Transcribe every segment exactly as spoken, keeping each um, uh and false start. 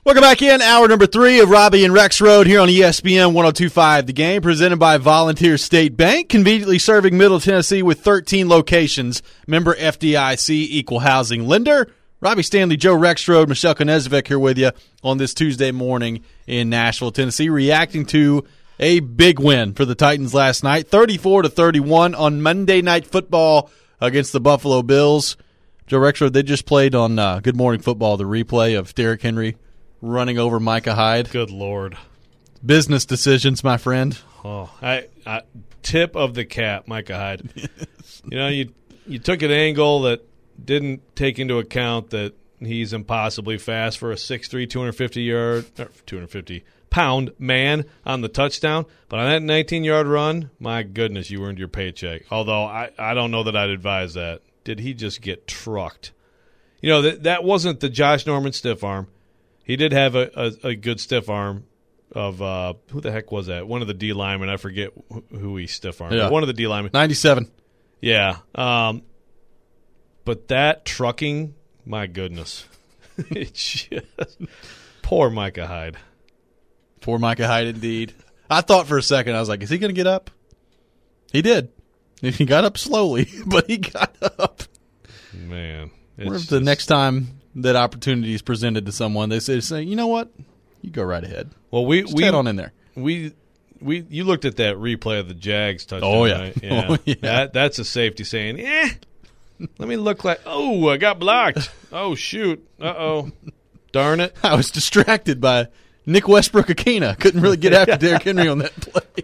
Welcome back in. Hour number three of Robbie and Rex Road here on E S P N one oh two point five The Game, presented by Volunteer State Bank, conveniently serving Middle Tennessee with thirteen locations. Member F D I C, equal housing lender. Robbie Stanley, Joe Rexrode, Michelle Konezvik here with you on this Tuesday morning in Nashville, Tennessee, reacting to a big win for the Titans last night, thirty-four to thirty-one on Monday Night Football against the Buffalo Bills. Joe Rexrode, they just played on uh, Good Morning Football the replay of Derrick Henry running over Micah Hyde. Good Lord. Business decisions, my friend. Oh, I, I tip of the cap, Micah Hyde. Yes. You know, you you took an angle that didn't take into account that he's impossibly fast for a six three, two hundred fifty yard, two hundred fifty pound man on the touchdown. But on that nineteen-yard run, my goodness, you earned your paycheck. Although I, I don't know that I'd advise that. Did he just get trucked? You know, that that wasn't the Josh Norman stiff arm. He did have a, a, a good stiff arm of uh, who the heck was that? One of the D linemen. I forget who, who he stiff armed. Yeah. One of the D linemen. ninety-seven. Yeah. Um, but that trucking, my goodness. It just, poor Micah Hyde. Poor Micah Hyde, indeed. I thought for a second, I was like, is he going to get up? He did. He got up slowly, but he got up. Man. I wonder if the next time that opportunity is presented to someone, they say, say, you know what? You go right ahead. Well, we Just we head on in there. We we you looked at that replay of the Jags touchdown. Oh yeah, right? yeah. Oh, yeah. That that's a safety saying, "Eh, let me look like oh, I got blocked. Oh shoot, uh oh, darn it." I was distracted by Nick Westbrook-Akina. Couldn't really get after Derrick Henry on that play.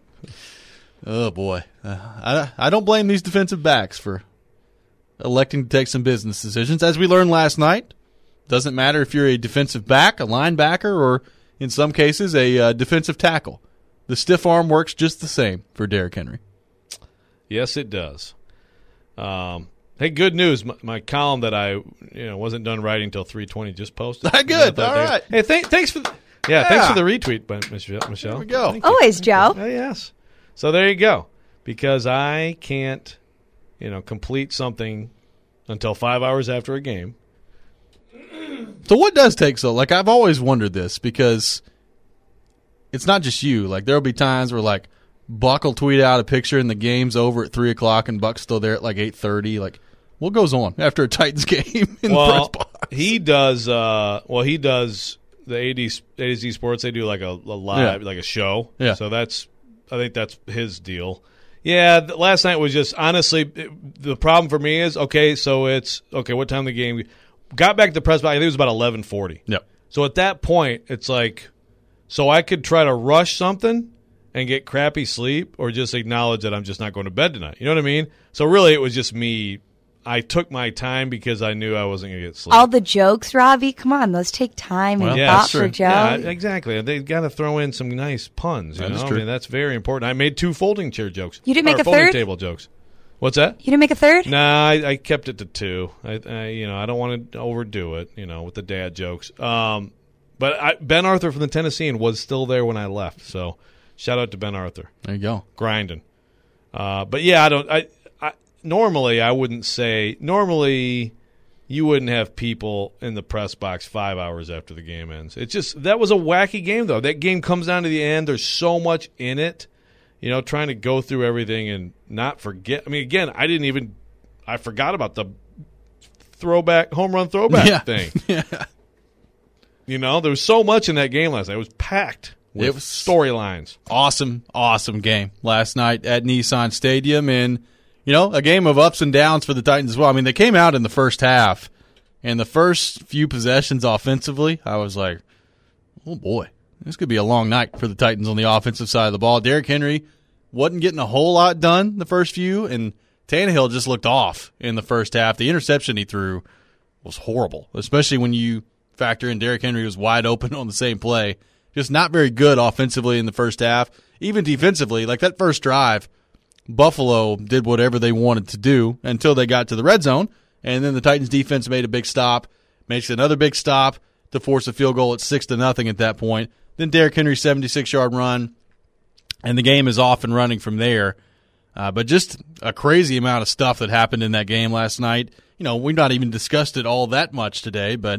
Oh boy, uh, I I don't blame these defensive backs for electing to take some business decisions. As we learned last night, doesn't matter if you're a defensive back, a linebacker, or in some cases a uh, defensive tackle. The stiff arm works just the same for Derrick Henry. Yes, it does. Um, hey, good news. My, my column that I you know wasn't done writing until three twenty just posted. Good. All right. Hey, th- thanks for the, yeah, yeah, thanks for the retweet, but Michelle. Michelle. There we go. Thank you. Always, Joe. Oh, yes. So there you go. Because I can't, you know, complete something until five hours after a game. So what does take so? Like, I've always wondered this because it's not just you. Like, there'll be times where, like, Buck will tweet out a picture and the game's over at three o'clock and Buck's still there at, like, eight thirty. Like, what goes on after a Titans game in well, the press box? He does, uh, well, he does the A D, A to Z Sports. They do, like, a, a live, Yeah. like a show. Yeah. So that's, I think that's his deal. Yeah, th- last night was just, honestly, it, the problem for me is, okay, so it's, okay, what time the game – got back to the press box, I think it was about eleven forty. Yep. So at that point, it's like, so I could try to rush something and get crappy sleep or just acknowledge that I'm just not going to bed tonight. You know what I mean? So really it was just me. I took my time because I knew I wasn't going to get sleep. All the jokes, Robbie, come on, those take time and Well, yeah, thought that's for true. Joe. Yeah, exactly. They got to throw in some nice puns. You That is know? true. I mean, that's very important. I made two folding chair jokes. You didn't make or a folding third? table jokes. What's that? You didn't make a third? Nah, I, I kept it to two. I, I, you know, I don't want to overdo it. You know, with the dad jokes. Um, but I, Ben Arthur from the Tennessean was still there when I left. So, shout out to Ben Arthur, There you go. grinding. Uh, but yeah, I don't. I, I normally I wouldn't say. Normally, you wouldn't have people in the press box five hours after the game ends. It's just that was a wacky game though. That game comes down to the end. There's so much in it. You know, trying to go through everything and not forget. I mean, again, I didn't even – I forgot about the throwback, home run throwback Yeah. thing. Yeah. You know, there was so much in that game last night. It was packed with It was- storylines. Awesome, awesome game last night at Nissan Stadium. And, you know, a game of ups and downs for the Titans as well. I mean, they came out in the first half, and the first few possessions offensively, I was like, oh, boy. This could be a long night for the Titans on the offensive side of the ball. Derrick Henry wasn't getting a whole lot done the first few, and Tannehill just looked off in the first half. The interception he threw was horrible, especially when you factor in Derrick Henry was wide open on the same play. Just not very good offensively in the first half. Even defensively, like that first drive, Buffalo did whatever they wanted to do until they got to the red zone, and then the Titans defense made a big stop, makes another big stop to force a field goal at six to nothing at that point. Then Derrick Henry's seventy-six-yard run, and the game is off and running from there. Uh, but just a crazy amount of stuff that happened in that game last night. You know, we've not even discussed it all that much today, but,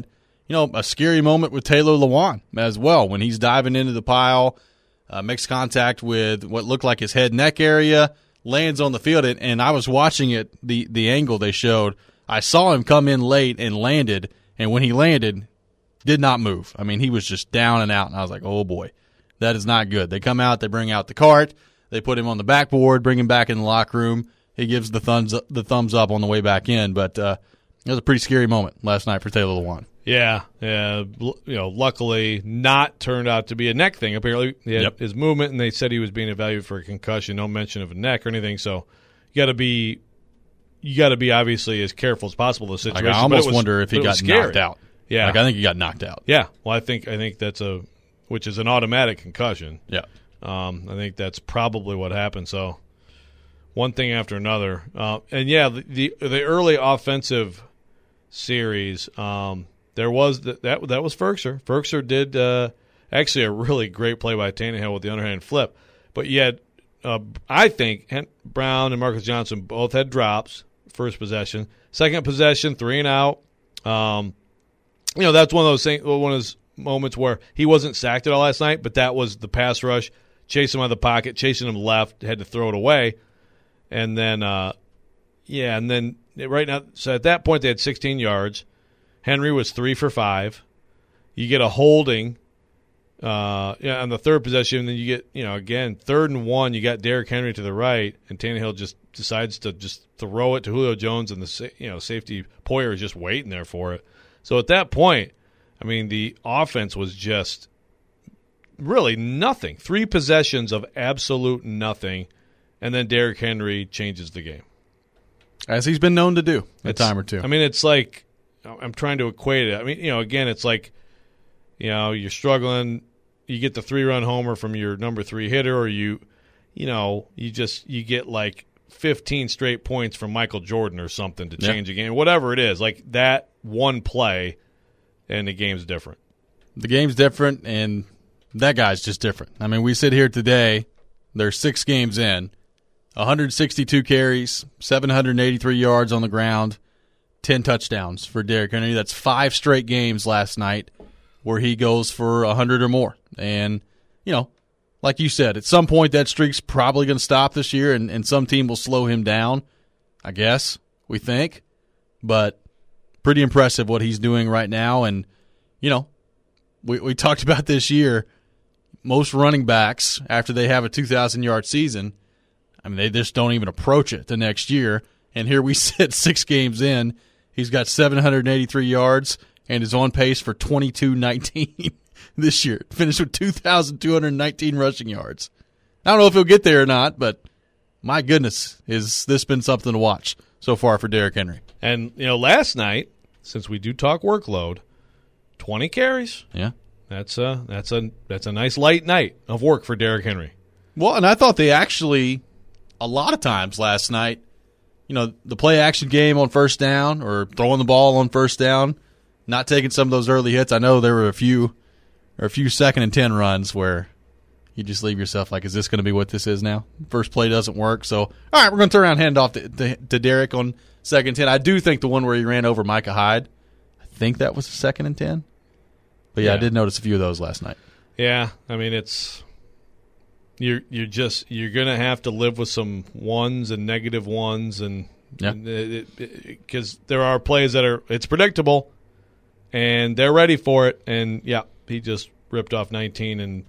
you know, a scary moment with Taylor Lewan as well when he's diving into the pile, uh, makes contact with what looked like his head neck area, lands on the field, and, and I was watching it, the, the angle they showed. I saw him come in late and landed, and when he landed, did not move. I mean, he was just down and out, and I was like, oh, boy, that is not good. They come out, they bring out the cart, they put him on the backboard, bring him back in the locker room. He gives the thumbs up, the thumbs up on the way back in, but uh, it was a pretty scary moment last night for Taylor Lewan. Yeah, yeah. You know, luckily not turned out to be a neck thing. Apparently, he had Yep. his movement, and they said he was being evaluated for a concussion. No mention of a neck or anything. So you got to be, you got to be obviously as careful as possible in the situation. Like, I But it almost was- wonder if he but it was got scary. knocked out. Yeah, Like, I think he got knocked out. yeah. Well, I think I think that's a, which is an automatic concussion. Yeah. Um, I think that's probably what happened. So one thing after another, uh, and yeah, the, the the early offensive series, um, there was the, that that was Ferkser. Ferkser did uh, actually a really great play by Tannehill with the underhand flip, but yet uh, I think Hen- Brown and Marcus Johnson both had drops. First possession, second possession, three and out. Um, you know, that's one of those things, one of those moments where he wasn't sacked at all last night, but that was the pass rush, chasing him out of the pocket, chasing him left, had to throw it away. And then, uh, yeah, and then right now, so at that point they had sixteen yards. Henry was three for five. You get a holding uh, yeah, on the third possession, and then you get, you know, again, third and one, you got Derrick Henry to the right, and Tannehill just decides to just throw it to Julio Jones, and the you know safety Poyer is just waiting there for it. So at that point, I mean, the offense was just really nothing. Three possessions of absolute nothing, and then Derrick Henry changes the game. As he's been known to do a It's- time or two. I mean, it's like, I'm trying to equate it. I mean, you know, again, it's like, you know, you're struggling. You get the three-run homer from your number three hitter, or you, you know, you just you get like fifteen straight points from Michael Jordan or something to Yeah. change a game. Whatever it is, like that one play, and the game's different. The game's different, and that guy's just different. I mean, we sit here today, they're six games in, one hundred sixty-two carries, seven hundred eighty-three yards on the ground, ten touchdowns for Derrick Henry. That's five straight games last night where he goes for one hundred or more. And, you know, like you said, at some point that streak's probably going to stop this year, and, and some team will slow him down, I guess, we think. But pretty impressive what he's doing right now. And, you know, we, we talked about this year, most running backs, after they have a two thousand yard season, I mean, they just don't even approach it the next year. And here we sit six games in. He's got seven hundred eighty-three yards and is on pace for twenty-two nineteen this year. Finished with two thousand two hundred nineteen rushing yards. I don't know if he'll get there or not, but my goodness, has this been something to watch so far for Derrick Henry. And, you know, last night, since we do talk workload, twenty carries. Yeah. That's a, that's a, that's a nice light night of work for Derrick Henry. Well, and I thought they actually, a lot of times last night, you know, the play action game on first down or throwing the ball on first down, not taking some of those early hits. I know there were a few or a few second and ten runs where you just leave yourself like, is this going to be what this is now? First play doesn't work. So, all right, we're going to turn around and hand off to, to, to Derrick on second and ten. I do think the one where he ran over Micah Hyde, I think that was a second and ten. But, yeah, Yeah. I did notice a few of those last night. Yeah, I mean, it's you're you're just you're gonna have to live with some ones and negative ones, and Yeah. because there are plays that are it's predictable, and they're ready for it, and yeah, he just ripped off nineteen and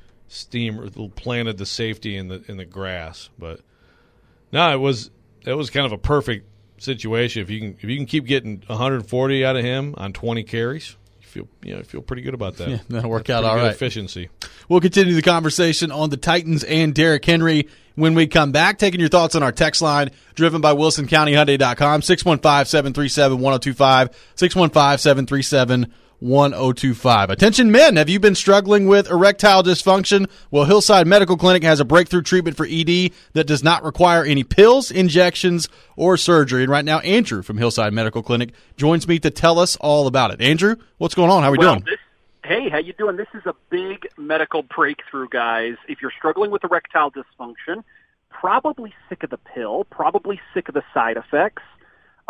steam planted the safety in the in the grass, but no, it was it was kind of a perfect situation. If you can if you can keep getting one hundred forty out of him on twenty carries. Feel you know feel pretty good about that. Yeah, that'll work That's out pretty all good right. Efficiency. We'll continue the conversation on the Titans and Derrick Henry when we come back. Taking your thoughts on our text line, driven by Wilson County Hyundai dot com, six one five, seven three seven, one zero two five, six one five, seven three seven, one zero two five. Attention men, have you been struggling with erectile dysfunction? Well, Hillside Medical Clinic has a breakthrough treatment for E D that does not require any pills, injections, or surgery. And right now, Andrew from Hillside Medical Clinic joins me to tell us all about it. Andrew, what's going on? How are we well, doing? This, hey, how you doing? This is a big medical breakthrough, guys. If you're struggling with erectile dysfunction, probably sick of the pill, probably sick of the side effects,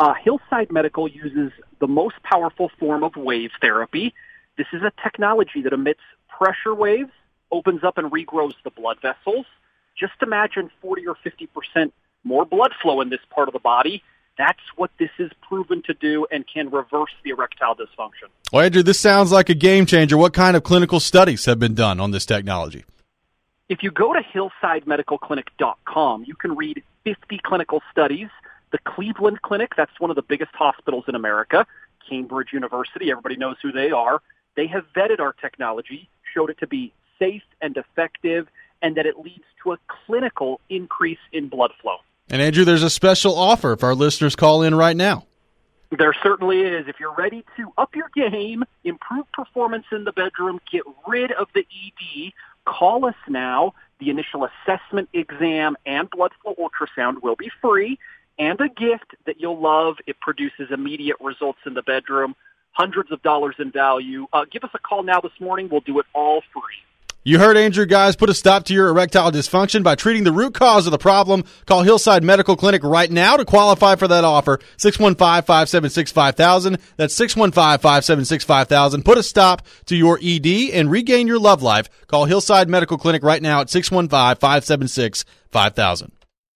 Uh, Hillside Medical uses the most powerful form of wave therapy. This is a technology that emits pressure waves, opens up and regrows the blood vessels. Just imagine forty or fifty percent more blood flow in this part of the body. That's what this is proven to do and can reverse the erectile dysfunction. Well, Andrew, this sounds like a game changer. What kind of clinical studies have been done on this technology? If you go to hillside medical clinic dot com, you can read fifty clinical studies. The Cleveland Clinic, that's one of the biggest hospitals in America, Cambridge University, everybody knows who they are. They have vetted our technology, showed it to be safe and effective, and that it leads to a clinical increase in blood flow. And, Andrew, there's a special offer if our listeners call in right now. There certainly is. If you're ready to up your game, improve performance in the bedroom, get rid of the E D, call us now. The initial assessment exam and blood flow ultrasound will be free, and a gift that you'll love. It produces immediate results in the bedroom, hundreds of dollars in value. Uh, give us a call now this morning. We'll do it all free. You heard Andrew, guys. Put a stop to your erectile dysfunction by treating the root cause of the problem. Call Hillside Medical Clinic right now to qualify for that offer. six one five, five seven six, five thousand. That's six one five, five seven six, five thousand. Put a stop to your E D and regain your love life. Call Hillside Medical Clinic right now at six one five, five seven six, five thousand.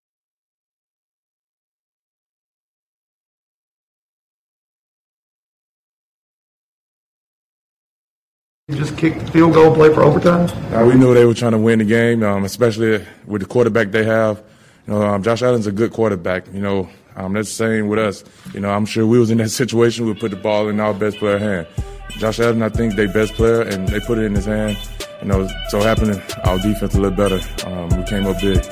You just kicked the field goal, play for overtime? Uh, we knew they were trying to win the game, um, especially with the quarterback they have. You know, um, Josh Allen's a good quarterback. You know, um, that's the same with us. You know, I'm sure we was in that situation. We put the ball in our best player's hand. Josh Allen, I think, they best player, and they put it in his hand. You know, so happened our defense a little better. Um, we came up big.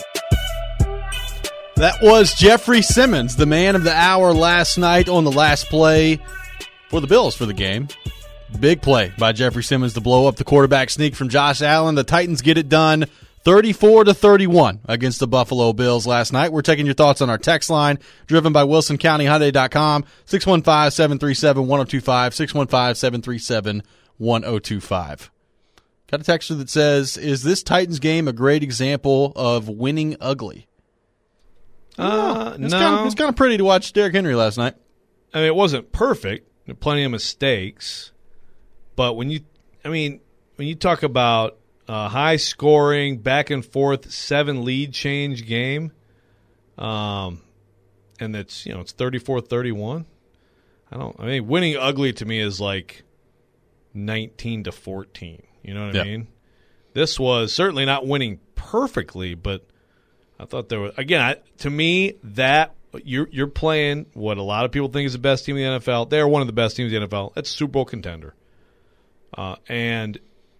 That was Jeffrey Simmons, the man of the hour last night on the last play for the Bills for the game. Big play by Jeffrey Simmons to blow up the quarterback sneak from Josh Allen. The Titans get it done thirty-four to thirty-one against the Buffalo Bills last night. We're taking your thoughts on our text line, driven by Wilson County Hyundai dot com, six one five, seven three seven, one oh two five, six one five, seven three seven, one oh two five. Got a texter that says, is this Titans game a great example of winning ugly? Uh, it's no. Kind of, it's kind of pretty to watch Derrick Henry last night. I mean, it wasn't perfect. There were plenty of mistakes. But when you, I mean, when you talk about a high-scoring, back-and-forth, seven-lead change game, um, and it's, you know, it's thirty-four thirty-one, I don't, I mean, winning ugly to me is like nineteen to fourteen. You know what yeah. I mean? This was certainly not winning perfectly, but I thought there was, again, I, to me, that you're, you're playing what a lot of people think is the best team in the N F L. They're one of the best teams in the N F L. That's a Super Bowl contender. Uh, and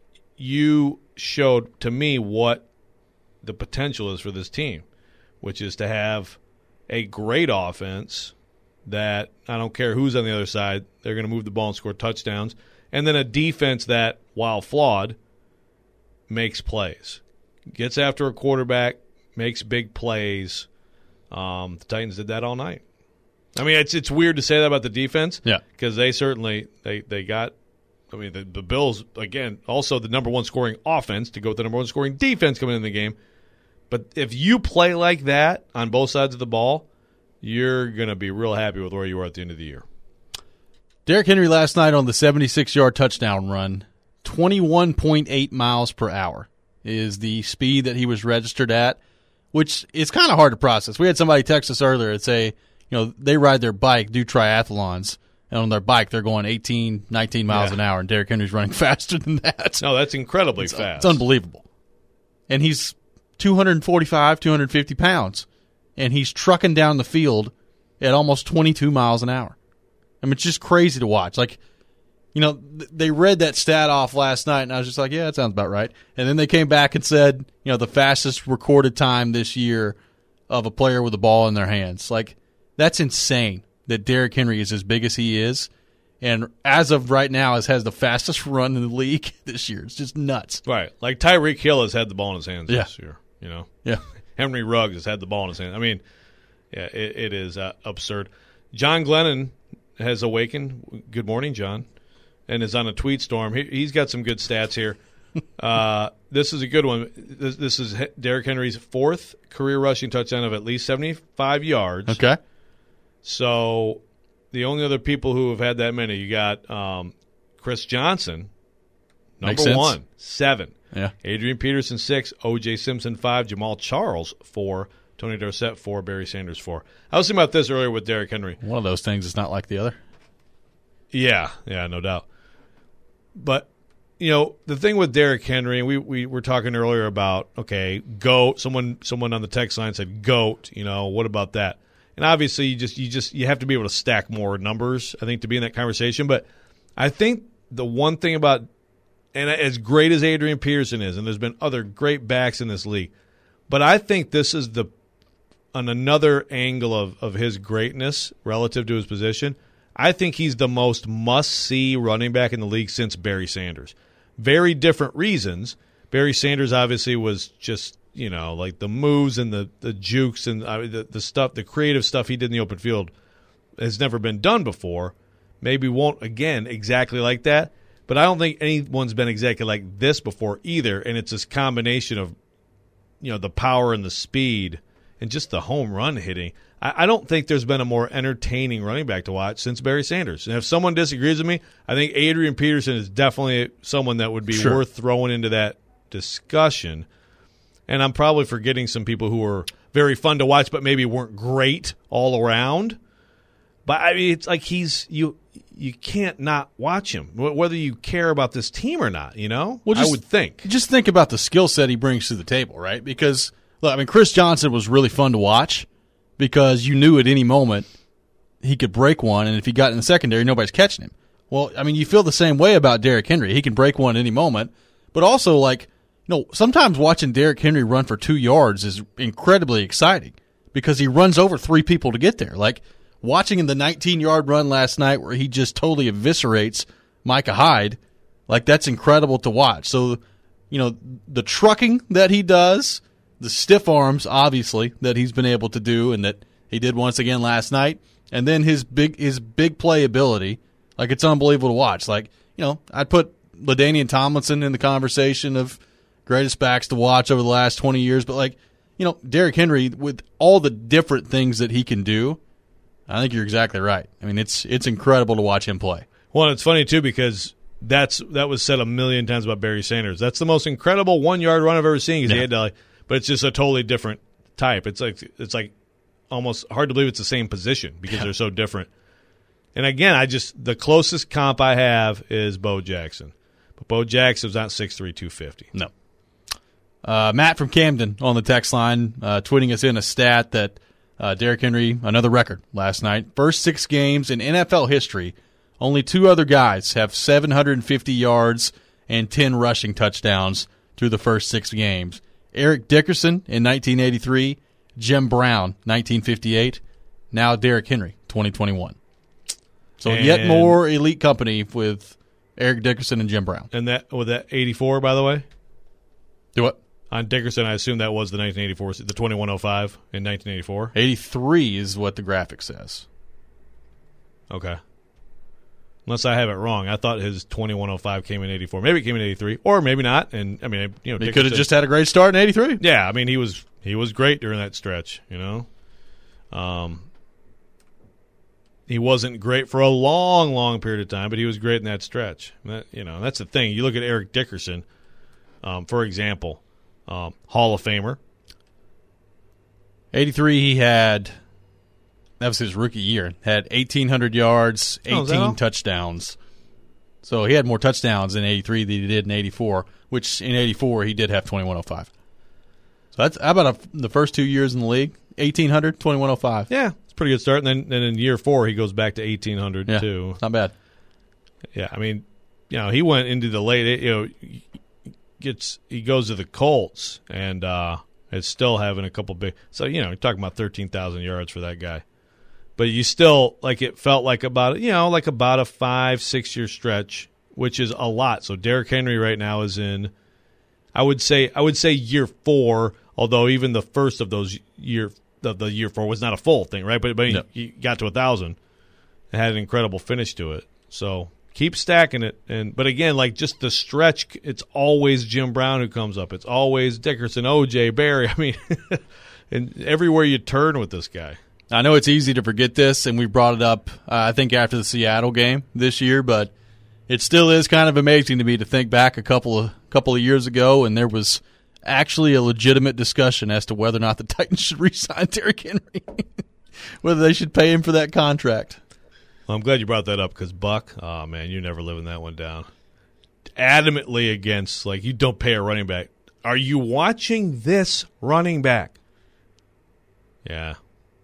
you showed to me what the potential is for this team, which is to have a great offense that I don't care who's on the other side, they're going to move the ball and score touchdowns, and then a defense that, while flawed, makes plays, gets after a quarterback, makes big plays. Um, the Titans did that all night. I mean, it's it's weird to say that about the defense, yeah, because they certainly they, they got. I mean, the, the Bills, again, also the number one scoring offense to go with the number one scoring defense coming in the game. But if you play like that on both sides of the ball, you're going to be real happy with where you are at the end of the year. Derrick Henry last night on the seventy-six-yard touchdown run, twenty-one point eight miles per hour is the speed that he was registered at, which is kind of hard to process. We had somebody text us earlier and say, you know, they ride their bike, do triathlons, and on their bike, they're going eighteen, nineteen miles yeah. an hour, and Derrick Henry's running faster than that. No, that's incredibly it's, fast. It's unbelievable. And he's two forty-five, two fifty pounds, and he's trucking down the field at almost twenty-two miles an hour. I mean, it's just crazy to watch. Like, you know, th- they read that stat off last night, and I was just like, yeah, that sounds about right. And then they came back and said, you know, the fastest recorded time this year of a player with a ball in their hands. Like, that's insane. That Derrick Henry is as big as he is, and as of right now, has, has the fastest run in the league this year. It's just nuts. Right. Like Tyreek Hill has had the ball in his hands yeah. this year. You know? Yeah. Henry Ruggs has had the ball in his hands. I mean, yeah, it, it is uh, absurd. John Glennon has awakened. Good morning, John. And is on a tweet storm. He, he's got some good stats here. uh, this is a good one. This, this is Derrick Henry's fourth career rushing touchdown of at least seventy-five yards. Okay. So the only other people who have had that many, you got um, Chris Johnson, number one, seven. Yeah. Adrian Peterson, six. O J Simpson, five. Jamal Charles, four. Tony Dorsett, four. Barry Sanders, four. I was thinking about this earlier with Derrick Henry. One of those things is not like the other. Yeah, yeah, no doubt. But, you know, the thing with Derrick Henry, and we, we were talking earlier about, okay, GOAT. Someone someone on the text line said GOAT. You know, what about that? And obviously, you just you just you have to be able to stack more numbers, I think, to be in that conversation. But I think the one thing about, and as great as Adrian Peterson is, and there's been other great backs in this league, but I think this is the on another angle of, of his greatness relative to his position. I think he's the most must-see running back in the league since Barry Sanders. Very different reasons. Barry Sanders obviously was just, you know, like the moves and the, the jukes and uh, the, the stuff, the creative stuff he did in the open field has never been done before. Maybe won't again exactly like that. But I don't think anyone's been exactly like this before either. And it's this combination of, you know, the power and the speed and just the home run hitting. I, I don't think there's been a more entertaining running back to watch since Barry Sanders. And if someone disagrees with me, I think Adrian Peterson is definitely someone that would be Sure. worth throwing into that discussion. And I'm probably forgetting some people who are very fun to watch but maybe weren't great all around. But, I mean, it's like he's you you can't not watch him, whether you care about this team or not, you know? Well, just, I would think. Just think about the skill set he brings to the table, right? Because, look, I mean, Chris Johnson was really fun to watch because you knew at any moment he could break one, and if he got in the secondary, nobody's catching him. Well, I mean, you feel the same way about Derrick Henry. He can break one at any moment. But also, like, you know, sometimes watching Derrick Henry run for two yards is incredibly exciting because he runs over three people to get there. Like, watching in the nineteen-yard run last night where he just totally eviscerates Micah Hyde, like that's incredible to watch. So, you know, the trucking that he does, the stiff arms, obviously, that he's been able to do and that he did once again last night, and then his big his big play ability, like it's unbelievable to watch. Like, you know, I'd put LaDainian Tomlinson in the conversation of greatest backs to watch over the last twenty years, but like, you know, Derrick Henry, with all the different things that he can do, I think you're exactly right. I mean, it's it's incredible to watch him play. Well, it's funny, too, because that's that was said a million times about Barry Sanders. That's the most incredible one-yard run I've ever seen. Yeah. He had to, like, but it's just a totally different type. It's like it's like almost hard to believe it's the same position because Yeah. they're so different. And, again, I just the closest comp I have is Bo Jackson. But Bo Jackson's not six three, two fifty. No. Uh, Matt from Camden on the text line uh, tweeting us in a stat that uh, Derrick Henry, another record last night. First six games in N F L history, only two other guys have seven hundred fifty yards and ten rushing touchdowns through the first six games. Eric Dickerson in nineteen eighty-three, Jim Brown, nineteen fifty-eight, now Derrick Henry, twenty twenty-one. So And- yet more elite company with Eric Dickerson and Jim Brown. And that with that eighty-four, by the way? Do what? On Dickerson, I assume that was the nineteen eighty-four, the twenty-one oh five in nineteen eighty-four. eighty-three is what the graphic says. Okay. Unless I have it wrong. I thought his twenty-one oh five came in eighty-four. Maybe it came in eighty-three, or maybe not. And I mean, you know, He Dickerson- could have just had a great start in eighty-three. Yeah, I mean, he was he was great during that stretch, you know. Um, he wasn't great for a long, long period of time, but he was great in that stretch. And that, you know, that's the thing. You look at Eric Dickerson, um, for example, um, Hall of Famer. eighty-three, he had, that was his rookie year, had eighteen hundred yards, Oh, is that all? eighteen touchdowns. So he had more touchdowns in eighty-three than he did in eighty-four, which in eighty-four he did have twenty-one oh five. So that's how about a, the first two years in the league? eighteen hundred, twenty-one oh five. Yeah, it's a pretty good start. And then, then in year four, he goes back to eighteen hundred, Yeah, too. it's not bad. Yeah, I mean, you know, he went into the late, you know, gets he goes to the Colts and uh, is still having a couple big. So you know, you're talking about thirteen thousand yards for that guy, but you still like it felt like about you know like about a five six year stretch, which is a lot. So Derrick Henry right now is in, I would say I would say year four. Although even the first of those year the, the year four was not a full thing, right? But but No. he, he got to a thousand, and had an incredible finish to it. So. Keep stacking it, and but again, like just the stretch, it's always Jim Brown who comes up. It's always Dickerson, O J, Barry. I mean, and everywhere you turn with this guy. I know it's easy to forget this, and we brought it up, uh, I think, after the Seattle game this year, but it still is kind of amazing to me to think back a couple of couple of years ago, and there was actually a legitimate discussion as to whether or not the Titans should re-sign Derrick Henry, whether they should pay him for that contract. Well, I'm glad you brought that up because Buck, oh, man, you're never living that one down. Adamantly against, like, you don't pay a running back. Are you watching this running back? Yeah.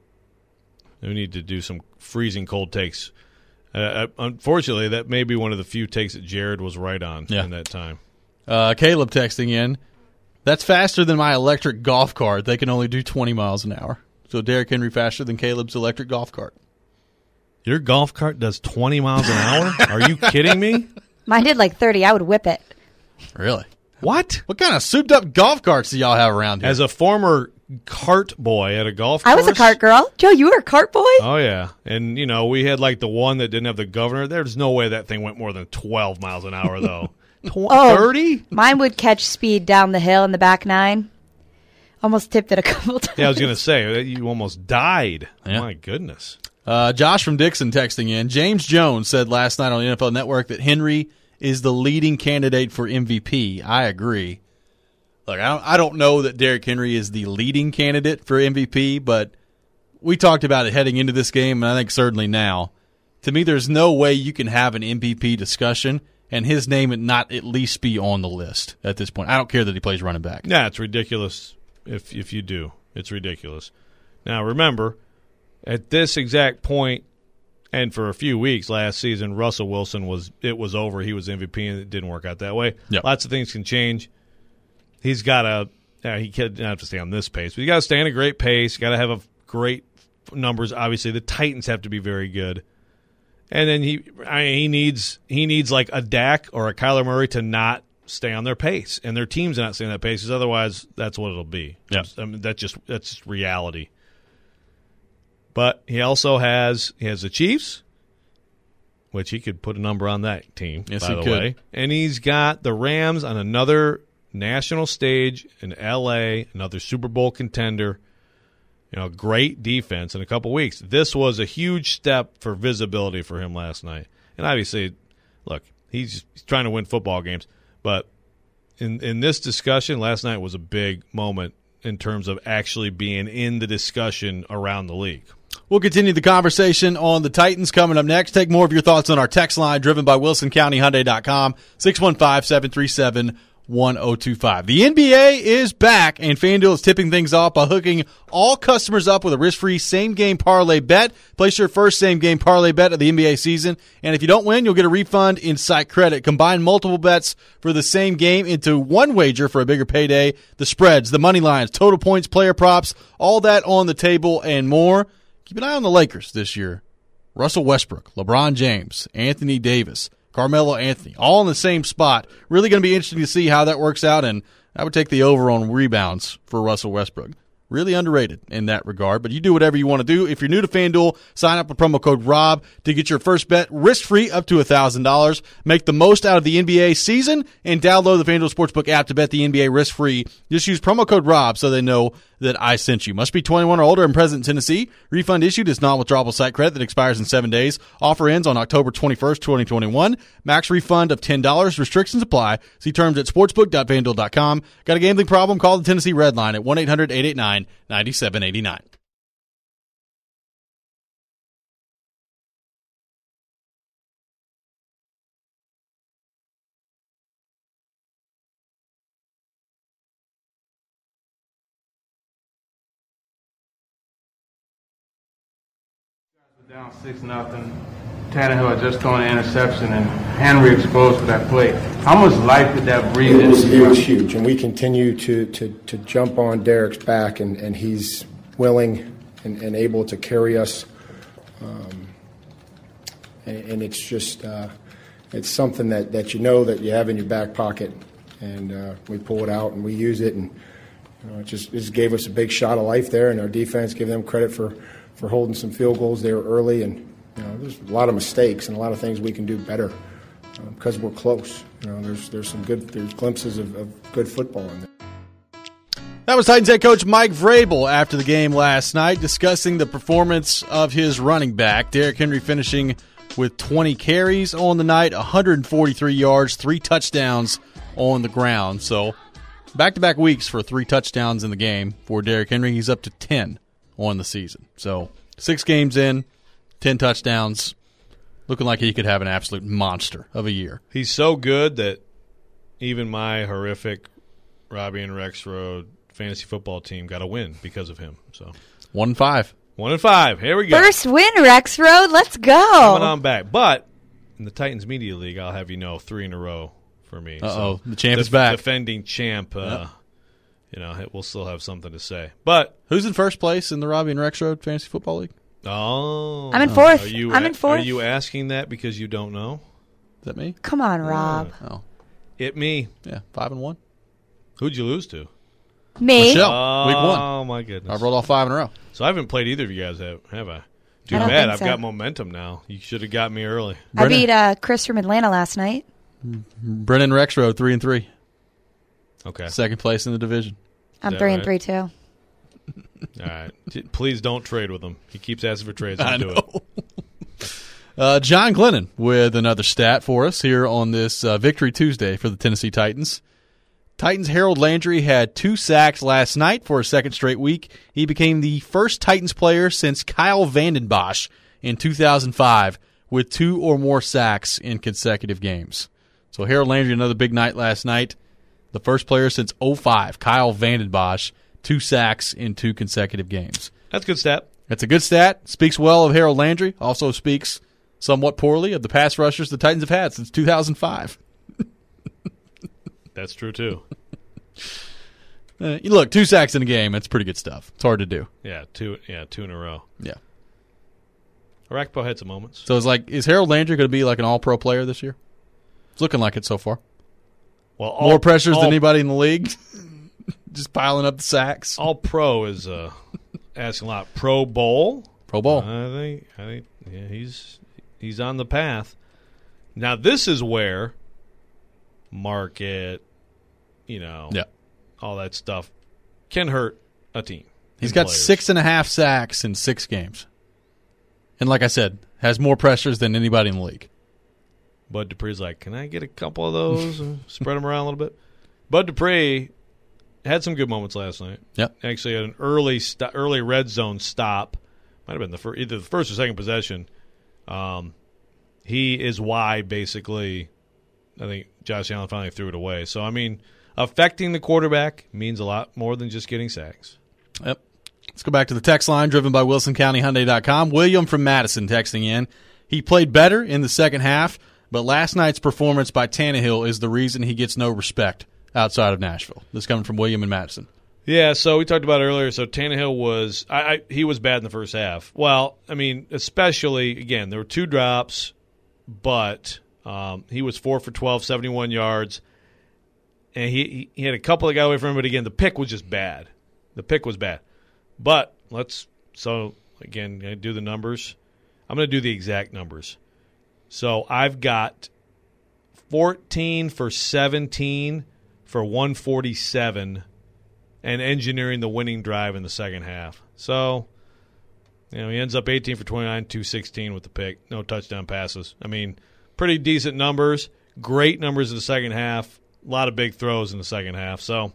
We need to do some freezing cold takes. Uh, unfortunately, that may be one of the few takes that Jared was right on yeah. in that time. Uh, Caleb texting in, that's faster than my electric golf cart. They can only do twenty miles an hour. So Derrick Henry faster than Caleb's electric golf cart. Your golf cart does twenty miles an hour? Are you kidding me? Mine did like thirty. I would whip it. Really? What? What kind of souped-up golf carts do y'all have around here? As a former cart boy at a golf course. I was a cart girl. Joe, you were a cart boy? Oh, yeah. And, you know, we had, like, the one that didn't have the governor. There's no way that thing went more than twelve miles an hour, though. Tw- oh, thirty? Mine would catch speed down the hill in the back nine. Almost tipped it a couple times. Yeah, I was going to say, you almost died. Yeah. My goodness. Uh, Josh from Dixon texting in, James Jones said last night on the N F L Network that Henry is the leading candidate for M V P. I agree. Look, I don't, I don't know that Derrick Henry is the leading candidate for M V P, but we talked about it heading into this game, and I think certainly now. To me, there's no way you can have an M V P discussion and his name not at least be on the list at this point. I don't care that he plays running back. Yeah, it's ridiculous if if you do. It's ridiculous. Now, remember, at this exact point, and for a few weeks last season, Russell Wilson was it was over. He was M V P, and it didn't work out that way. Yep. Lots of things can change. He's got to uh, he can't have to stay on this pace, but you got to stay on a great pace. Got to have a great numbers. Obviously, the Titans have to be very good, and then he I mean, he needs he needs like a Dak or a Kyler Murray to not stay on their pace, and their teams are not staying on that pace. Because otherwise, that's what it'll be. Yep. I mean, that's just that's just reality. But he also has he has the Chiefs, which he could put a number on that team, yes, by he the could. way. And he's got the Rams on another national stage in L A, another Super Bowl contender. You know, great defense in a couple weeks. This was a huge step for visibility for him last night. And obviously, look, he's, he's trying to win football games. But in in this discussion, last night was a big moment in terms of actually being in the discussion around the league. We'll continue the conversation on the Titans coming up next. Take more of your thoughts on our text line driven by Wilson County Hyundai dot com, six one five, seven three seven, one oh two five. The N B A is back, and FanDuel is tipping things off by hooking all customers up with a risk-free same-game parlay bet. Place your first same-game parlay bet of the N B A season, and if you don't win, you'll get a refund in site credit. Combine multiple bets for the same game into one wager for a bigger payday. The spreads, the money lines, total points, player props, all that on the table and more. Keep an eye on the Lakers this year. Russell Westbrook, LeBron James, Anthony Davis, Carmelo Anthony, all in the same spot. Really going to be interesting to see how that works out, and I would take the over on rebounds for Russell Westbrook. Really underrated in that regard, but you do whatever you want to do. If you're new to FanDuel, sign up with promo code ROB to get your first bet risk-free up to one thousand dollars. Make the most out of the N B A season and download the FanDuel Sportsbook app to bet the N B A risk-free. Just use promo code ROB so they know that I sent you. Must be twenty-one or older and present in Tennessee. Refund issued is non-withdrawable site credit that expires in seven days. Offer ends on October twenty-first, twenty twenty-one. Max refund of ten dollars. Restrictions apply. See terms at sportsbook dot fanduel dot com. Got a gambling problem? Call the Tennessee Red Line at one eight hundred, eight eight nine, nine seven eight nine. Down six nothing. Tannehill had just thrown an interception, and Henry exposed for that play. How much life did that breathe It was, into it you? was huge, and we continue to, to, to jump on Derrick's back, and, and he's willing and, and able to carry us. Um, and, and it's just uh, it's something that, that you know that you have in your back pocket, and uh, we pull it out and we use it, and you know, it just, it just gave us a big shot of life there, and our defense, give them credit for, for holding some field goals there early, and you know, there's a lot of mistakes and a lot of things we can do better uh, because we're close. You know, there's there's some good there's glimpses of, of good football in there. That was Titans head coach Mike Vrabel after the game last night, discussing the performance of his running back. Derrick Henry finishing with twenty carries on the night, one hundred forty-three yards, three touchdowns on the ground. So back-to-back weeks for three touchdowns in the game for Derrick Henry. He's up to ten on the season. So six games in, ten touchdowns, looking like he could have an absolute monster of a year. He's so good that even my horrific Robbie and Rexroad fantasy football team got a win because of him. So One and five. One and five. Here we go. First win, Rexroad. Let's go. Coming on back. But in the Titans Media League, I'll have you know, three in a row for me. Uh-oh. So the champ def- is back. Defending champ, uh, Yep. you know, we'll still have something to say. But Who's in first place in the Robbie and Rexroad Fantasy Football League? oh, I'm in fourth. Are you I'm in fourth. Are you asking that because you don't know? Is that me? Come on, Rob. Oh, It me. yeah, five and one. Who'd you lose to? Me. Michelle. Oh, Week one. Oh my goodness! I rolled off five in a row. So I haven't played either of you guys, have, have I? Too I don't bad. think I've so. got momentum now. You should have got me early. I Brennan. beat uh, Chris from Atlanta last night. Brennan Rexroad, three and three. Okay. Second place in the division. I'm that three and right? three too. All right. T- Please don't trade with him. He keeps asking for trades. Don't I do know. it. Uh, John Glennon with another stat for us here on this uh, Victory Tuesday for the Tennessee Titans. Titans Harold Landry had two sacks last night for a second straight week. He became the first Titans player since Kyle Vanden Bosch in two thousand five with two or more sacks in consecutive games. So Harold Landry, another big night last night. The first player since oh five, Kyle Vanden Bosch, two sacks in two consecutive games. That's a good stat. That's a good stat. Speaks well of Harold Landry. Also speaks somewhat poorly of the pass rushers the Titans have had since two thousand five. That's true, too. Uh, you look, two sacks in a game, that's pretty good stuff. It's hard to do. Yeah, two Yeah, two in a row. Yeah. Arakpo had some moments. So it's like, is Harold Landry going to be like an all-pro player this year? It's looking like it so far. Well, all, More pressures all, than anybody in the league. Just piling up the sacks. All pro is uh, asking a lot. Pro Bowl? Pro Bowl. I think, I think yeah, he's he's on the path. Now, this is where market, you know, Yeah. all that stuff can hurt a team. He's and got players. six and a half sacks in six games. And like I said, has more pressures than anybody in the league. Bud Dupree's like, can I get a couple of those and spread them around a little bit? Bud Dupree had some good moments last night. Yep. Actually had an early st- early red zone stop. Might have been the fir- either the first or second possession. Um, he is why, basically, I think Josh Allen finally threw it away. So, I mean, affecting the quarterback means a lot more than just getting sacks. Yep. Let's go back to the text line driven by Wilson County Hyundai dot com. William from Madison texting in. He played better in the second half, but last night's performance by Tannehill is the reason he gets no respect outside of Nashville. This coming from William in Madison. Yeah, so we talked about it earlier. So Tannehill was I, I, he was bad in the first half. Well, I mean, especially, again, there were two drops, but um, he was four for twelve, seventy-one yards, and he, he had a couple that got away from him, but again, the pick was just bad. The pick was bad. But let's, so again, I do the numbers. I'm going to do the exact numbers. So I've got fourteen for seventeen for one forty-seven and engineering the winning drive in the second half. So, you know, he ends up eighteen for twenty-nine, two sixteen with the pick. No touchdown passes. I mean, pretty decent numbers. Great numbers in the second half. A lot of big throws in the second half. So,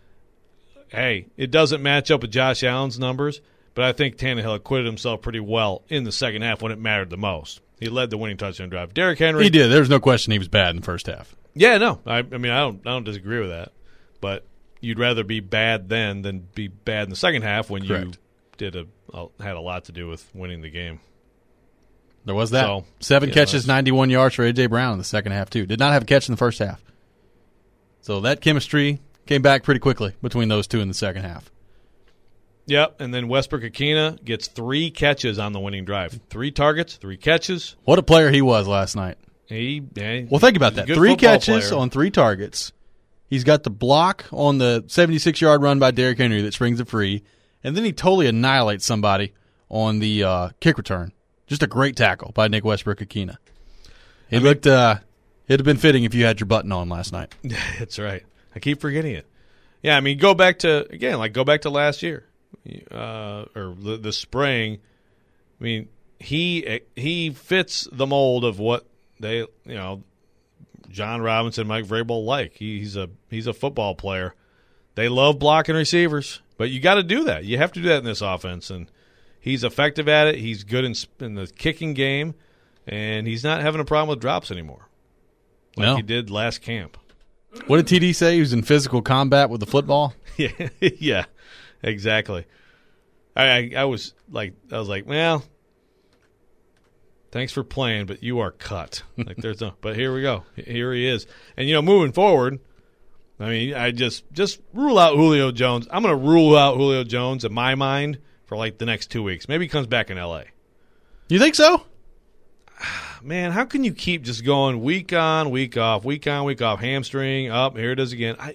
hey, it doesn't match up with Josh Allen's numbers, but I think Tannehill acquitted himself pretty well in the second half when it mattered the most. He led the winning touchdown drive. Derrick Henry. He did. There's no question he was bad in the first half. Yeah, no. I, I mean, I don't, I don't disagree with that. But you'd rather be bad then than be bad in the second half when Correct. you did a, a had a lot to do with winning the game. There was that. So, Seven yeah, catches, that's- ninety-one yards for A J. Brown in the second half, too. Did not have a catch in the first half. So that chemistry came back pretty quickly between those two in the second half. Yep, and then Westbrook-Akina gets three catches on the winning drive. Three targets, three catches. What a player he was last night. He, yeah, Well, think about he's a that. good Three football catches player. on three targets. He's got the block on the seventy-six-yard run by Derrick Henry that springs it free, and then he totally annihilates somebody on the uh, kick return. Just a great tackle by Nick Westbrook-Akina. It I mean- looked. Uh, it'd have been fitting if you had your button on last night. That's right. I keep forgetting it. Yeah, I mean, go back to, again, like go back to last year uh, or the, the spring. I mean, he he fits the mold of what they, you know, John Robinson, Mike Vrabel like. He, he's a he's a football player. They love blocking receivers, but you got to do that. You have to do that in this offense, and he's effective at it. He's good in, in the kicking game, and he's not having a problem with drops anymore like no. he did last camp. What did T D say? He was in physical combat with the football? Yeah, yeah, exactly. I, I I was like I was like, well, thanks for playing, but you are cut. Like there's no. But here we go. Here he is, and you know, moving forward, I mean, I just just rule out Julio Jones. I'm going to rule out Julio Jones in my mind for like the next two weeks. Maybe he comes back in L A. You think so? Man, how can you keep just going week on, week off, week on, week off, hamstring, up, here it is again. I,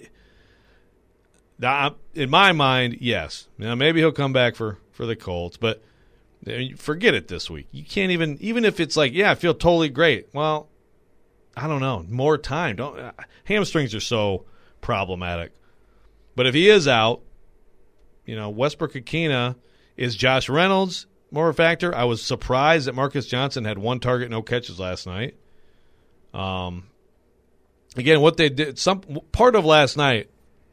I in my mind, yes. Now, maybe he'll come back for, for the Colts, but forget it this week. You can't even, even if it's like, yeah, I feel totally great. Well, I don't know. More time. Don't uh, hamstrings are so problematic. But if he is out, you know, Westbrook-Akina, is Josh Reynolds more a factor? I was surprised that Marcus Johnson had one target, no catches last night. Um, again, what they did, some part of last night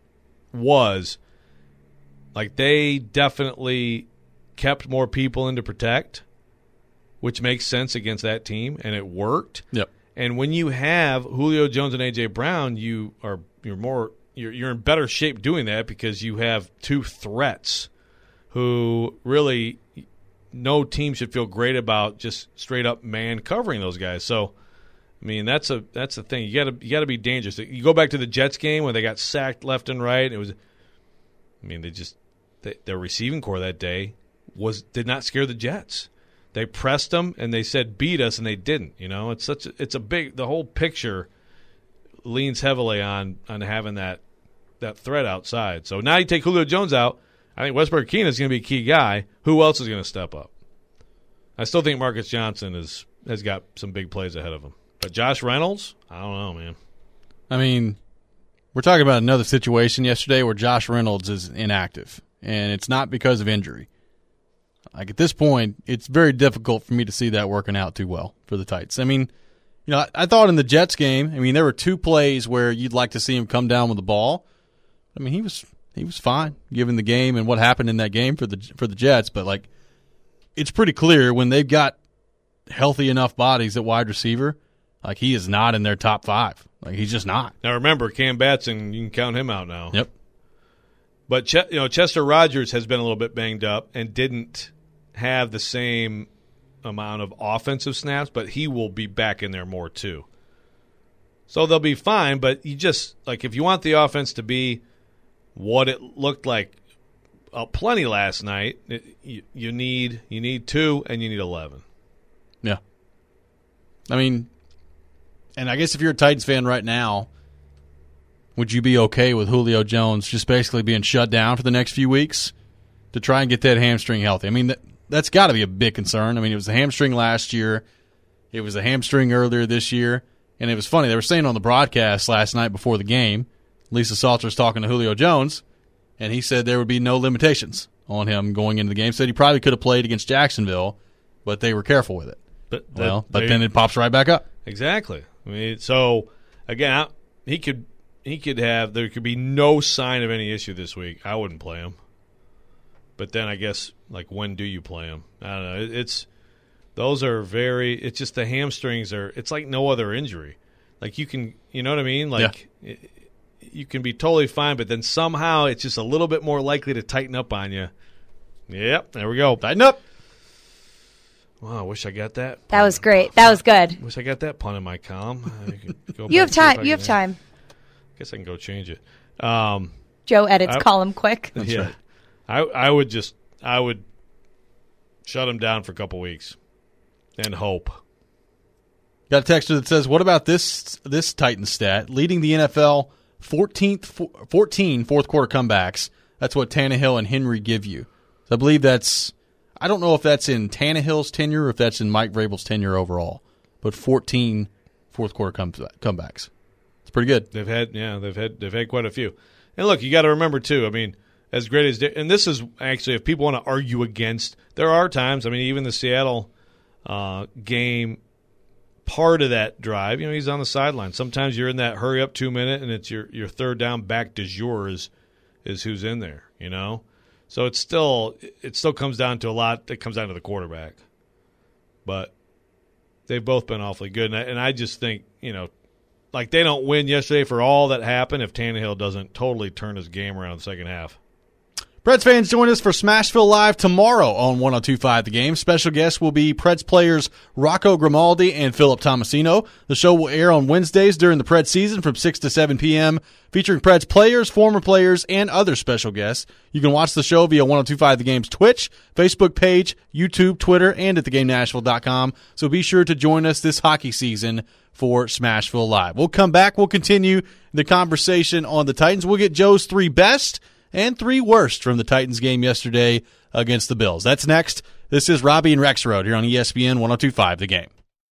was like they definitely kept more people in to protect, which makes sense against that team, and it worked. Yep. And when you have Julio Jones and A J Brown, you are you're more you're you're in better shape doing that because you have two threats who really no team should feel great about just straight up man covering those guys. So, I mean, that's a that's the thing. You got to you got to be dangerous. You go back to the Jets game where they got sacked left and right. It was, I mean, they just they, their receiving core that day was did not scare the Jets. They pressed them and they said beat us, and they didn't. You know, it's such a, it's a big the whole picture leans heavily on on having that that threat outside. So now you take Julio Jones out. I think Westbrook-Akina is going to be a key guy. Who else is going to step up? I still think Marcus Johnson is has got some big plays ahead of him. But Josh Reynolds, I don't know, man. I mean, we're talking about another situation yesterday where Josh Reynolds is inactive, and it's not because of injury. Like at this point, it's very difficult for me to see that working out too well for the Titans. I mean, you know, I, I thought in the Jets game, I mean, there were two plays where you'd like to see him come down with the ball. I mean, he was he was fine given the game and what happened in that game for the for the Jets, but like it's pretty clear when they've got healthy enough bodies at wide receiver, like he is not in their top five. Like he's just not. Now remember, Cam Batson, you can count him out now. Yep. But Ch- you know, Chester Rogers has been a little bit banged up and didn't have the same amount of offensive snaps, but he will be back in there more too. So they'll be fine, but you just like if you want the offense to be what it looked like uh, plenty last night, it, you, you need you need two and you need eleven. Yeah. I mean, and I guess if you're a Titans fan right now, would you be okay with Julio Jones just basically being shut down for the next few weeks to try and get that hamstring healthy? I mean, that, that's got to be a big concern. I mean, it was a hamstring last year. It was a hamstring earlier this year. And it was funny. They were saying on the broadcast last night before the game, Lisa Salter's talking to Julio Jones, and he said there would be no limitations on him going into the game. Said he probably could have played against Jacksonville, but they were careful with it. But that, well, but then it pops right back up. Exactly. I mean, so again, I, he could he could have there could be no sign of any issue this week. I wouldn't play him. But then I guess like when do you play him? I don't know. It, it's those are very. It's just the hamstrings are. It's like no other injury. Like you can, you know what I mean? Like yeah. it, you can be totally fine, but then somehow it's just a little bit more likely to tighten up on you. Yep, there we go. Tighten up. Wow, I wish I got that. That was great. That was good. Wish I got that pun in my column. You have time. You have time. I guess I can go change it. Um, Joe edits I, column quick. That's yeah, right. I I would just I would shut him down for a couple weeks and hope. Got a texter that says, "What about this this Titan stat? Leading the N F L, fourteenth, fourteen fourth quarter comebacks. That's what Tannehill and Henry give you. So I believe that's. I don't know if that's in Tannehill's tenure or if that's in Mike Vrabel's tenure overall, but fourteen fourth quarter come, comebacks. It's pretty good. They've had yeah they've had they've had quite a few. And look, you got to remember too. I mean, as great as and this is actually, if people want to argue against, there are times. I mean, even the Seattle uh, game, part of that drive, you know, he's on the sideline. Sometimes you're in that hurry up two minute, and it's your your third down back de jour is, is who's in there. You know, so it's still it still comes down to a lot. It comes down to the quarterback, but they've both been awfully good, and I, and I just think, you know. Like, they don't win yesterday for all that happened if Tannehill doesn't totally turn his game around in the second half. Preds fans, join us for Smashville Live tomorrow on one oh two point five The Game. Special guests will be Preds players Rocco Grimaldi and Philip Tomasino. The show will air on Wednesdays during the Preds season from six to seven p.m., featuring Preds players, former players, and other special guests. You can watch the show via one oh two point five The Game's Twitch, Facebook page, YouTube, Twitter, and at the game nashville dot com. So be sure to join us this hockey season for Smashville Live. We'll come back. We'll continue the conversation on the Titans. We'll get Joe's three best and three worst from the Titans game yesterday against the Bills. That's next. This is Robbie and Rexroad here on E S P N one oh two point five The Game.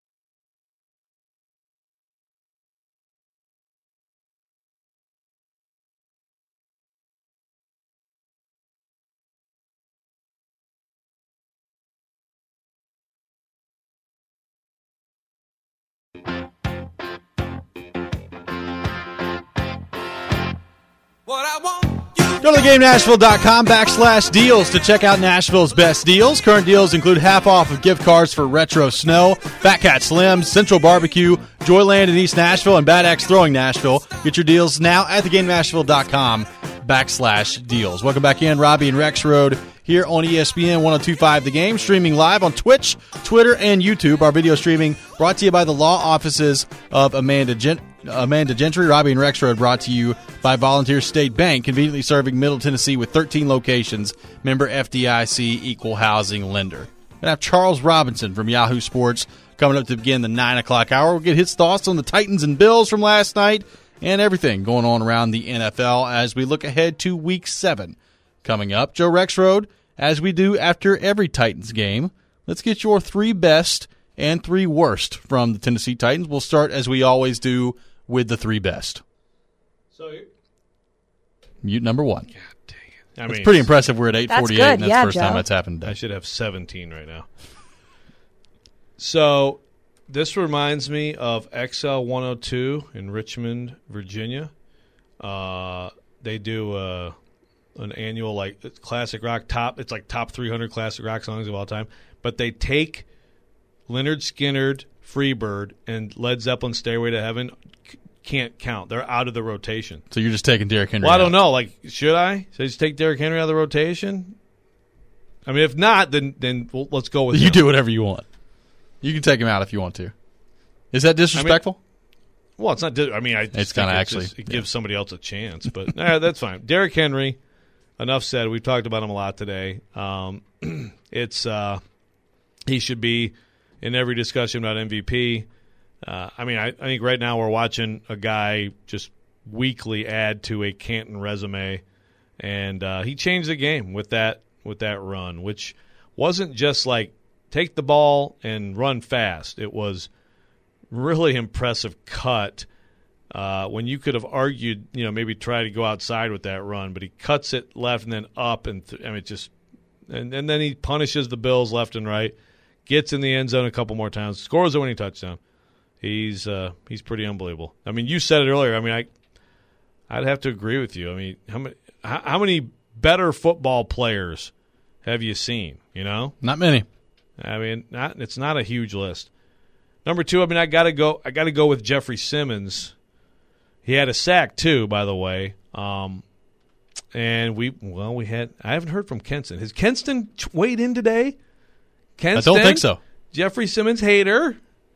What I want. Go to the game nashville dot com backslash deals to check out Nashville's best deals. Current deals include half off of gift cards for Retro Snow, Fat Cat Slims, Central Barbecue, Joyland in East Nashville, and Bad Axe Throwing Nashville. Get your deals now at the game nashville dot com backslash deals. Welcome back in. Robbie and Rexroad here on E S P N one oh two point five The Game, streaming live on Twitch, Twitter, and YouTube. Our video streaming brought to you by the law offices of Amanda Gent- Amanda Gentry. Robbie and Rexroad brought to you by Volunteer State Bank, conveniently serving Middle Tennessee with thirteen locations. Member F D I C, equal housing lender. And I have Charles Robinson from Yahoo Sports coming up to begin the nine o'clock hour. We'll get his thoughts on the Titans and Bills from last night and everything going on around the N F L as we look ahead to Week seven coming up. Joe Rexroad, as we do after every Titans game, let's get your three best and three worst from the Tennessee Titans. We'll start, as we always do, with the three best. So, Mute number one. God dang it. I mean, it's pretty impressive. We're at eight forty-eight, that's and that's yeah, the first Joe. time that's happened today. I should have seventeen right now. So, this reminds me of X L one oh two in Richmond, Virginia. Uh, they do uh, an annual like classic rock top. It's like top three hundred classic rock songs of all time. But they take Lynyrd Skynyrd, Freebird, and Led Zeppelin Stairway to Heaven. C- can't count. They're out of the rotation. So you're just taking Derrick Henry Well, I out. don't know. Like, should I? Should I just take Derrick Henry out of the rotation? I mean, if not, then then well, let's go with You him. do whatever you want. You can take him out if you want to. Is that disrespectful? Well, it's not. I mean, I just It's think kinda it's actually- just- it yeah. gives somebody else a chance, but nah, that's fine. Derrick Henry. Enough said. We've talked about him a lot today. Um, it's uh, he should be in every discussion about M V P. Uh, I mean, I, I think right now we're watching a guy just weekly add to a Canton resume, and uh, he changed the game with that with that run, which wasn't just like take the ball and run fast. It was really impressive cut uh, when you could have argued, you know, maybe try to go outside with that run, but he cuts it left and then up, and th- I mean, it just and, and then he punishes the Bills left and right, gets in the end zone a couple more times, scores a winning touchdown. He's uh, he's pretty unbelievable. I mean, you said it earlier. I mean, I I'd have to agree with you. I mean, how many how, how many better football players have you seen? You know, Not many. I mean, not it's not a huge list. Number two, I mean, I gotta go. I gotta go with Jeffrey Simmons. He had a sack too, by the way. Um, and we well, we had. I haven't heard from Kenston. Has Kenston weighed in today? Kenston? I don't think so. Jeffrey Simmons hater.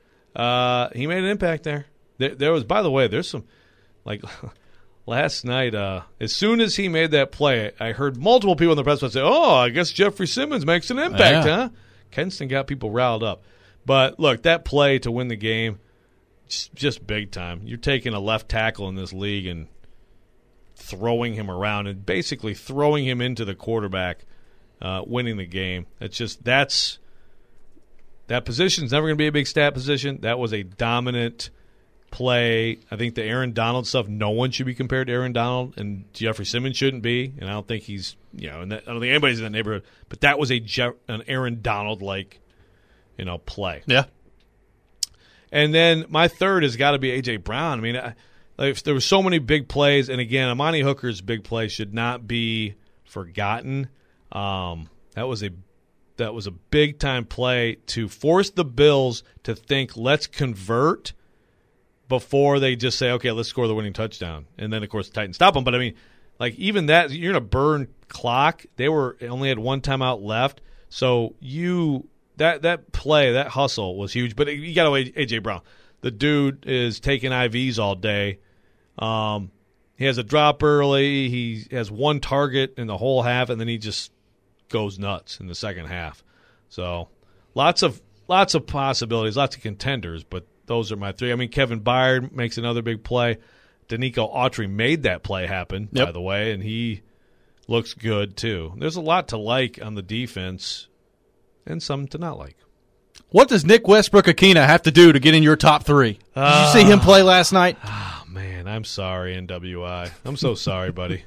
Uh, he made an impact there. there. There was, by the way, there's some like last night. Uh, as soon as he made that play, I heard multiple people in the press box say, "Oh, I guess Jeffrey Simmons makes an impact, Yeah. huh?" Kenston got people riled up. But look, that play to win the game, just, just big time. You're taking a left tackle in this league and throwing him around and basically throwing him into the quarterback, uh, winning the game. It's just that's that position's never going to be a big stat position. That was a dominant play. I think the Aaron Donald stuff, no one should be compared to Aaron Donald, and Jeffrey Simmons shouldn't be. And I don't think he's, you know, and that, I don't think anybody's in that neighborhood. But that was a Jeff, an Aaron Donald like, you know, play. Yeah. And then my third has got to be A J. Brown. I mean, I, like, there were so many big plays, and again, Amani Hooker's big play should not be forgotten. Um, that was a that was a big time play to force the Bills to think, let's convert before they just say, okay, let's score the winning touchdown. And then, of course, the Titans stop them. But, I mean, like, even that, you're going to burn clock. They were only had one timeout left. So you that that play, that hustle was huge. But you got to wait A J. Brown. The dude is taking I Vs all day. Um, he has a drop early. He has one target in the whole half, and then he just goes nuts in the second half. So lots of lots of possibilities, lots of contenders, but those are my three. I mean, Kevin Byard makes another big play. Danico Autry made that play happen, yep. by the way, and he looks good too. There's a lot to like on the defense and some to not like. What does Nick Westbrook-Akina have to do to get in your top three? Did uh, you see him play last night? Oh, man, I'm sorry, N W I. I'm so sorry, buddy.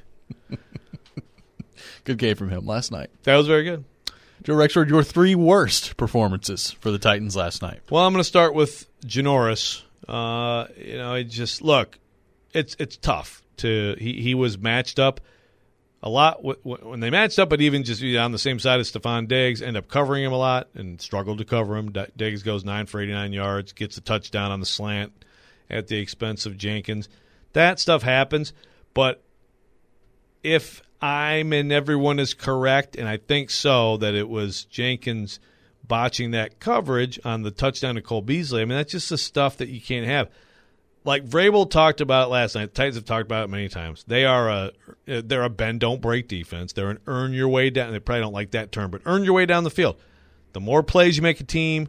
Good game from him last night. That was very good. Joe Rexford, your three worst performances for the Titans last night. Well, I'm going to start with Janoris. Uh, you know, it just look, it's it's tough to. He he was matched up a lot w- w- when they matched up, but even just you know, on the same side as Stephon Diggs, end up covering him a lot and struggled to cover him. D- Diggs goes nine for eighty-nine yards, gets a touchdown on the slant at the expense of Jenkins. That stuff happens, but if I'm and everyone is correct, and I think so, that it was Jenkins botching that coverage on the touchdown to Cole Beasley. I mean, that's just the stuff that you can't have. Like Vrabel talked about it last night. The Titans have talked about it many times. They are a they're a bend don't break defense. They're an earn your way down. They probably don't like that term, but earn your way down the field. The more plays you make a team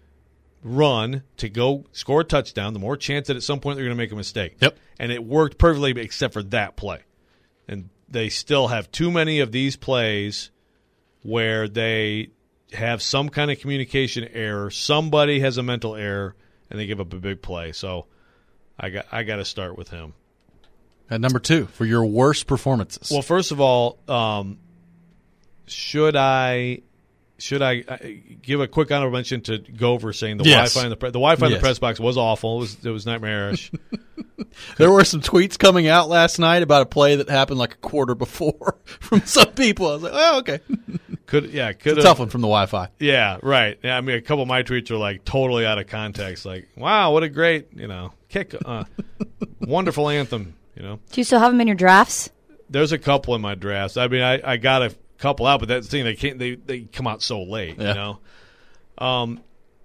run to go score a touchdown, the more chance that at some point they're going to make a mistake. Yep. And it worked perfectly except for that play. And they still have too many of these plays where they have some kind of communication error. Somebody has a mental error, and they give up a big play. So I got I got to start with him. At number two, for your worst performances. Well, first of all, um, should I should I uh, give a quick honorable mention to Gover saying the yes. Wi-Fi in the pre- the Wi-Fi in yes. the press box was awful. It was it was nightmarish. There were some tweets coming out last night about a play that happened like a quarter before from some people. I was like, oh, okay. Could yeah, could it's a tough one from the Wi-Fi. Yeah, right. Yeah, I mean, a couple of my tweets are like totally out of context. Like, wow, what a great, you know, kick, uh, wonderful anthem. You know. Do you still have them in your drafts? There's a couple in my drafts. I mean, I, I got a couple out, but that's the thing. They can't. They they come out so late. Yeah. You know. Um.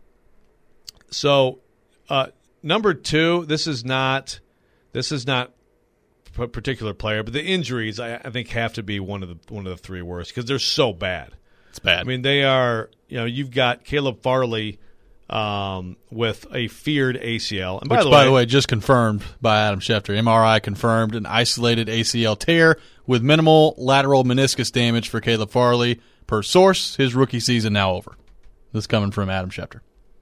So, uh, number two. This is not. This is not a particular player, but the injuries I, I think have to be one of the one of the three worst because they're so bad. It's bad. I mean, they are. You know, you've got Caleb Farley um, with a feared A C L, and by Which, the by way, the way, just confirmed by Adam Schefter. M R I confirmed an isolated A C L tear with minimal lateral meniscus damage for Caleb Farley. Per source, his rookie season now over. This coming from Adam Schefter.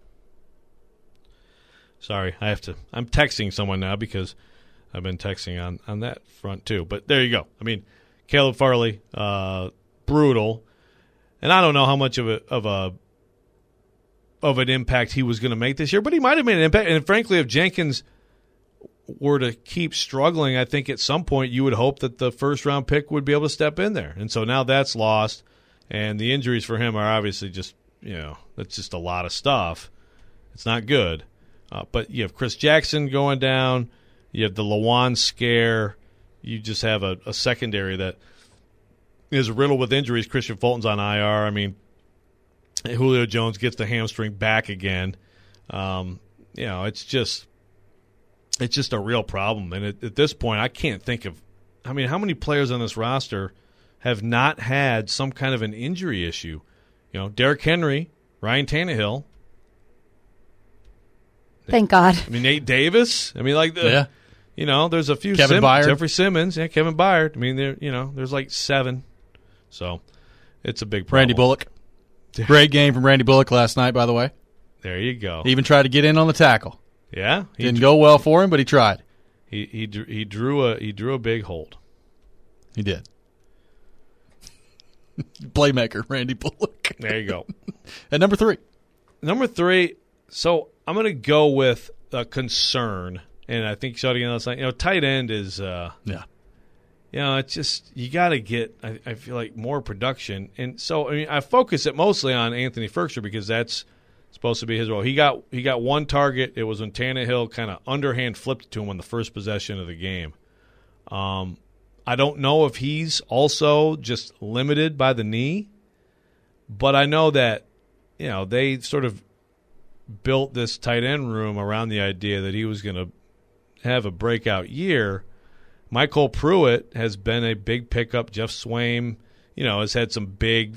Sorry, I have to. I'm texting someone now because I've been texting on, on that front too. But there you go. I mean, Caleb Farley, uh, brutal, and I don't know how much of a of a of an impact he was going to make this year, but he might have made an impact. And frankly, if Jenkins were to keep struggling, I think at some point you would hope that the first round pick would be able to step in there. And so now that's lost, and the injuries for him are obviously just you know that's just a lot of stuff. It's not good. Uh, but you have Chris Jackson going down. You have the Lawan scare. You just have a, a secondary that is riddled with injuries. Christian Fulton's on I R. I mean, Julio Jones gets the hamstring back again. Um, you know, it's just it's just a real problem. And at, at this point, I can't think of – I mean, how many players on this roster have not had some kind of an injury issue? You know, Derrick Henry, Ryan Tannehill. Thank God. I mean, Nate Davis. I mean, like the, yeah. you know, there's a few. Kevin Sim- Byard. Jeffrey Simmons, yeah, Kevin Byard. I mean, there, you know, there's like seven. So, it's a big problem. Randy Bullock. Great game from Randy Bullock last night, by the way. There you go. He even tried to get in on the tackle. Yeah, he Didn't dr- go well for him, but he tried. He he dr- he drew a he drew a big hold. He did. Playmaker, Randy Bullock. There you go. At number three. Number three, so I'm going to go with a concern, and I think you saw it again last night. You know, tight end is, uh, Yeah. you know, it's just, you got to get, I, I feel like, more production. And so, I mean, I focus it mostly on Anthony Ferkser because that's supposed to be his role. He got he got one target. It was when Tannehill kind of underhand flipped it to him on the first possession of the game. Um, I don't know if he's also just limited by the knee, but I know that, you know, they sort of built this tight end room around the idea that he was going to have a breakout year. Michael Pruitt has been a big pickup. Jeff Swaim, you know, has had some big,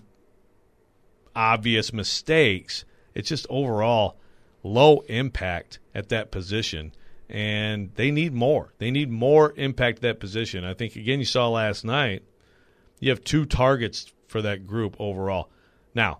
obvious mistakes. It's just overall low impact at that position, and they need more. They need more impact at that position. I think, again, you saw last night, you have two targets for that group overall. Now,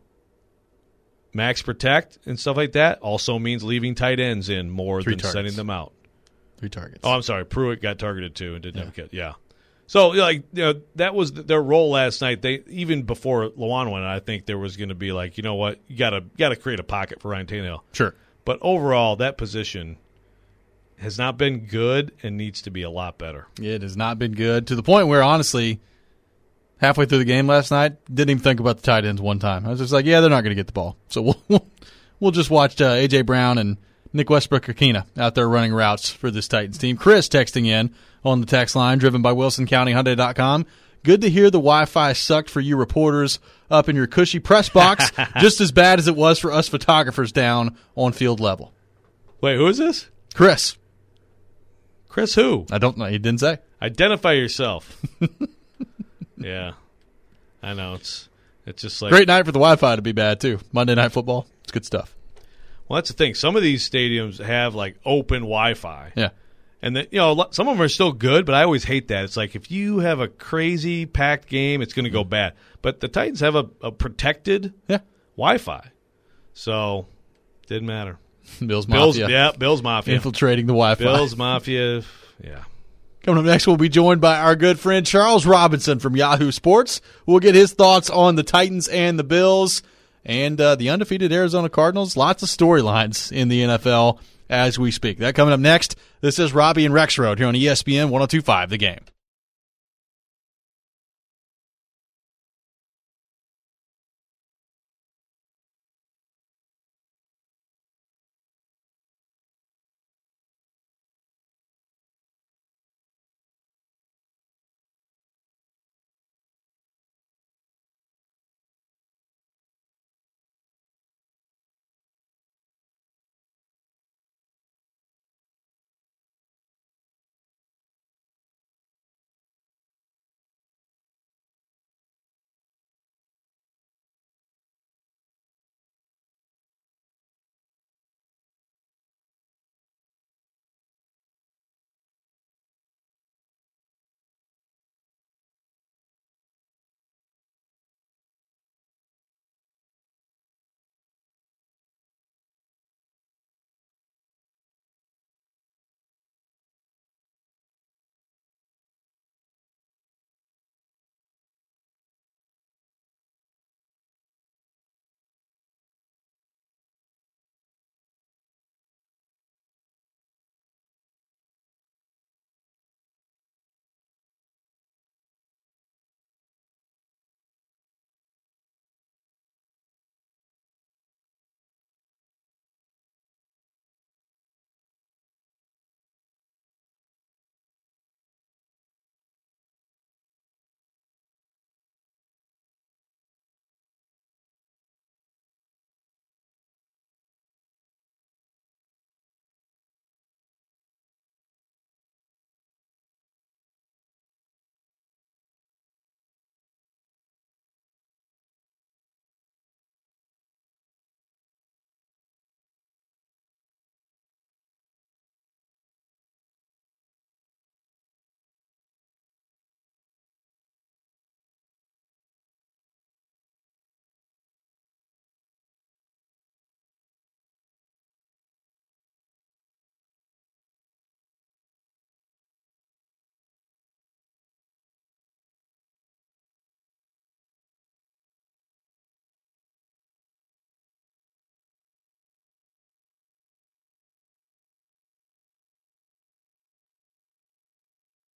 max protect and stuff like that also means leaving tight ends in more Three than targets. sending them out. Three targets. Oh, I'm sorry. Pruitt got targeted too and didn't have a catch. Yeah. So, like, you know, that was their role last night. They even before Lawan went, I think there was going to be like, you know what, you gotta gotta create a pocket for Ryan Tannehill. Sure. But overall, that position has not been good and needs to be a lot better. It has not been good to the point where, honestly, halfway through the game last night, didn't even think about the tight ends one time. I was just like, yeah, they're not going to get the ball. So we'll we'll, we'll just watch uh, A J. Brown and Nick Westbrook-Akina out there running routes for this Titans team. Chris texting in on the text line, driven by Wilson County Hyundai dot com. Good to hear the Wi-Fi sucked for you reporters up in your cushy press box, just as bad as it was for us photographers down on field level. Wait, who is this? Chris. Chris who? I don't know. He didn't say. Identify yourself. Yeah. I know. It's it's just like Great night for the Wi-Fi to be bad, too. Monday Night Football. It's good stuff. Well, that's the thing. Some of these stadiums have, like, open Wi-Fi. Yeah. And, then, you know, some of them are still good, but I always hate that. It's like if you have a crazy packed game, it's going to go bad. But the Titans have a, a protected yeah. Wi-Fi. So, didn't matter. Bills Bills, Mafia. yeah, Bills Mafia. Infiltrating the Wi-Fi. Bills Mafia, yeah. Coming up next, we'll be joined by our good friend Charles Robinson from Yahoo Sports. We'll get his thoughts on the Titans and the Bills and uh, the undefeated Arizona Cardinals. Lots of storylines in the N F L as we speak. That coming up next. This is Robbie and Rex Road here on E S P N one oh two point five The Game.